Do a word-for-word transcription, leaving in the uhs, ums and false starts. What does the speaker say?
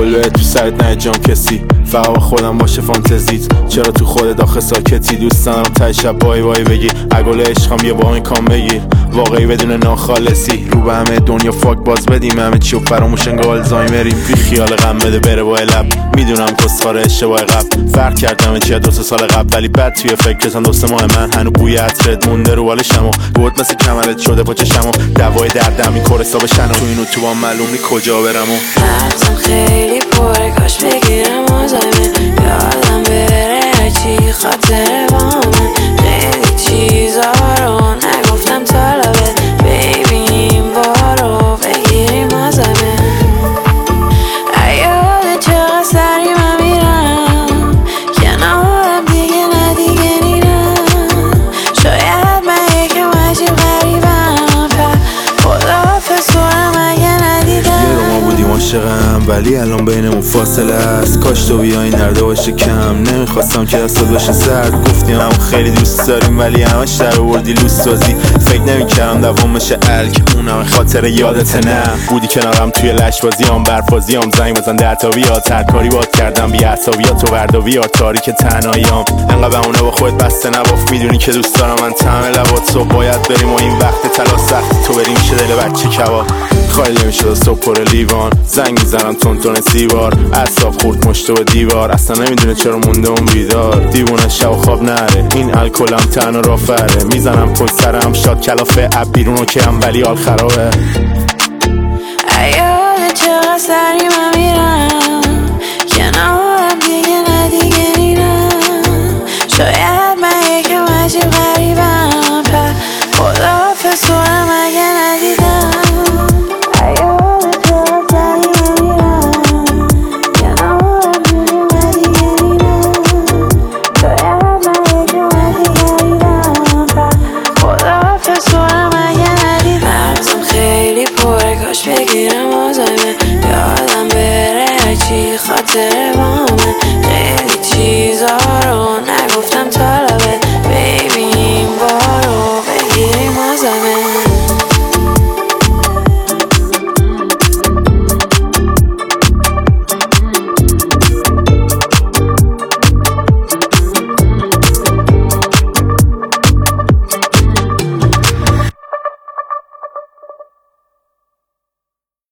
قلبه تو سرت نه جام کسی، فقط خودم باشه فانتزیت. چرا تو خودت آخه ساکتی؟ دوست دارم تای شب بای بای بگی اگل عشقم یه با این کام بگیر، واقعی بدون ناخالصی. رو به همه دنیا فاک باز بدیم، همه چیو فراموش انگار آلزایمریم. بی خیال غم بده بره با لب، میدونم کسخاره اشتباه قبل. فرق کردم چیه دو سه سال قبل، ولی بعد توی فکرتم دو سه ماه من هنو بوی عطرت مونده رو بالشمو. بود مثل کمرت شده پاچشمو، دوای دردم این کورسا بشنو. تو اینو تو هم معلوم نی کجا برمو. مغزم خیلی پره، کاش بگیرم آزایمه، یادم بره هرچی خاطر بامه. خیلی چیزا رو نگفتم تا لبت، ببینیم بارو بگیریم آزایمه. ایاده چقدر سری من میرم، کنارم دیگه نه دیگه نیرم. شاید من یکم عجیب غریبم، پر خداحافظ کنم اگه ندیدم. یه رو ما بودیم عاشقم ولی الان بینمون فاصله است. کاش تو بیایی نرده باشه کم، نمیخواستم که دستات باشه سرد. گفتیم هم خیلی دوست داریم ولی همش در آوردی لوس سازی. فکر نمیکردم دوام بشه الک، اونم خاطر یادت نه. بودی کنارم توی لش بازیام، برف بازیام، زنگ بزن ده تا بیاد. ترکاری باد کردم بی عصبیات تو وردا بیار، تاریک تنهاییام انقدر بمونه با خودت بسته نباف. میدونی که دوست دارم من طعم لبات، صبح باید بریم و این وقت تلا سخت تو بریم شه دل بچه کباب. خالی نمیشد صبح پر لیوان، زنگ میزنم تون تون سیوار، اعصاب خورد مشت و دیوار. اصلا نمیدونه چرا مونده اون بیدار، دیوونه شب و خواب نره. این الکلم تن و رافره، میزنم پشت سرم شاد کلافه اب بیرون که هم ولی حال خرابه. ایاده چقدر سری من میرم، کنارم دیگه نه دیگه نیرم. شاید من یکم عجیب غریبم، پر خداحافظ کنم اگه ندیدم. بگیرم آزایمه، یادم بره هرچی خاطر